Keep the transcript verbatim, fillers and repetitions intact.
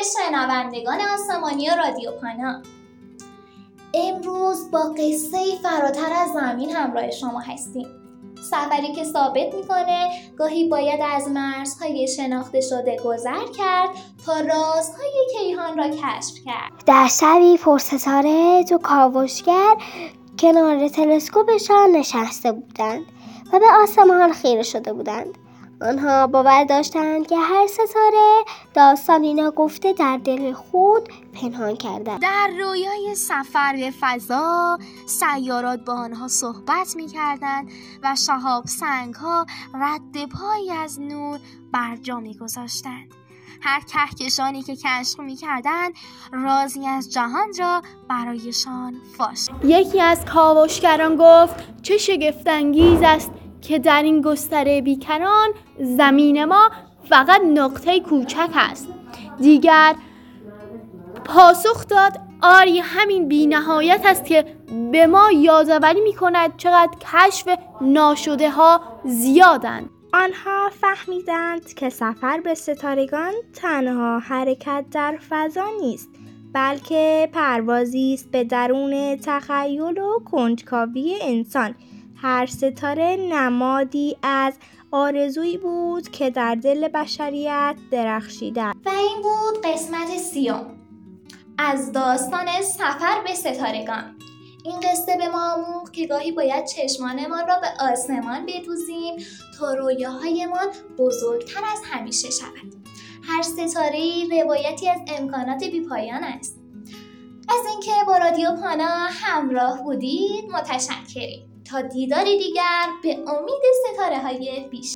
شنوندگان آسمانی رادیو پانا، امروز با قصه فراتر از زمین همراه شما هستیم. سفری که ثابت میکنه گاهی باید از مرزهای شناخته شده گذر کرد تا رازهای کیهان را کشف کرد. در شبی پرستاره دو کاوشگر کنار تلسکوپشان نشسته بودند و به آسمان خیره شده بودند. آنها باور داشتند که هر ستاره داستانی ناگفته در دل خود پنهان کرده. در رویای سفر به فضا سیارات با آنها صحبت می کردند و شهاب سنگ ها رد پایی از نور بر جا می گذاشتند. هر کهکشانی که کشف می کردند رازی از جهان را برایشان فاش. یکی از کاوشگران گفت چه شگفت‌انگیز است که در این گستره بیکران زمین ما فقط نقطه کوچک است. دیگر پاسخ داد آری همین بی نهایت است که به ما یادآوری می کند چقدر کشف ناشده ها زیادند. آنها فهمیدند که سفر به ستارگان تنها حرکت در فضا نیست، بلکه پروازی است به درون تخیل و کنجکاوی انسان. هر ستاره نمادی از آرزویی بود که در دل بشریت درخشیده. و این بود قسمت سیوم از داستان سفر به ستارگان. این قصه به ما آموخت که گاهی باید چشمانمان را به آسمان بدوزیم تا رویاهایمان بزرگتر از همیشه شود. هر ستاره‌ای روایتی از امکانات بی‌پایان است. از اینکه با رادیو پانا همراه بودید متشکریم. تا دیداری دیگر به امید ستاره‌های بیشتر.